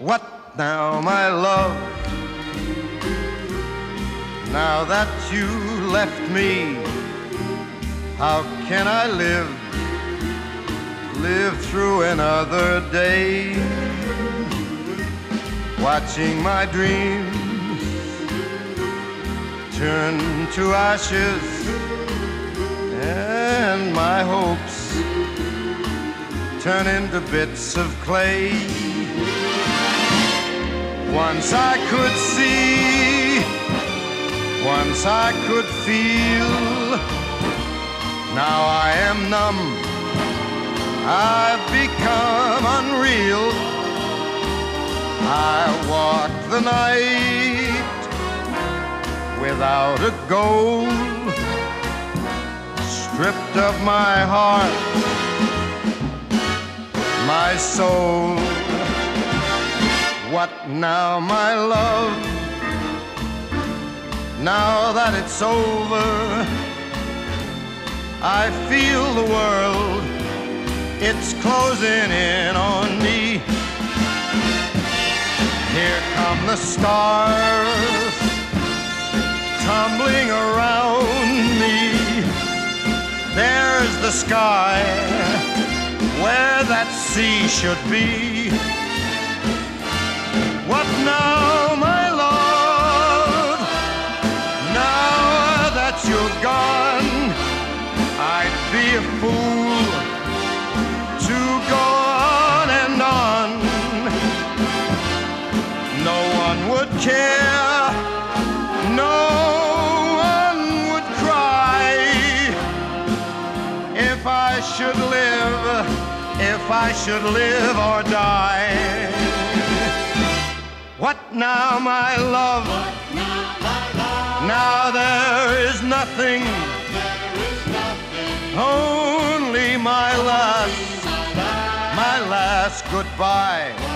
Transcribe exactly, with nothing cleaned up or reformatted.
What now, my love? Now that you left me, how can I live, live through another day? Watching my dreams turn to ashes and my hopes turn into bits of clay. Once I could see, once I could feel, now I am numb, I've become unreal. I walk the night without a goal, stripped of my heart, my soul. What now, my love? Now that it's over, I feel the world, it's closing in on me. Here come the stars tumbling around me. There's the sky where that sea should be. What now, my love? Now that you're gone, I'd be a fool to go on and on. No one would care, no one would cry if I should live, if I should live or die. What now, my love? What now, my love? Now there is nothing, There is nothing, only my last, my love. my last goodbye.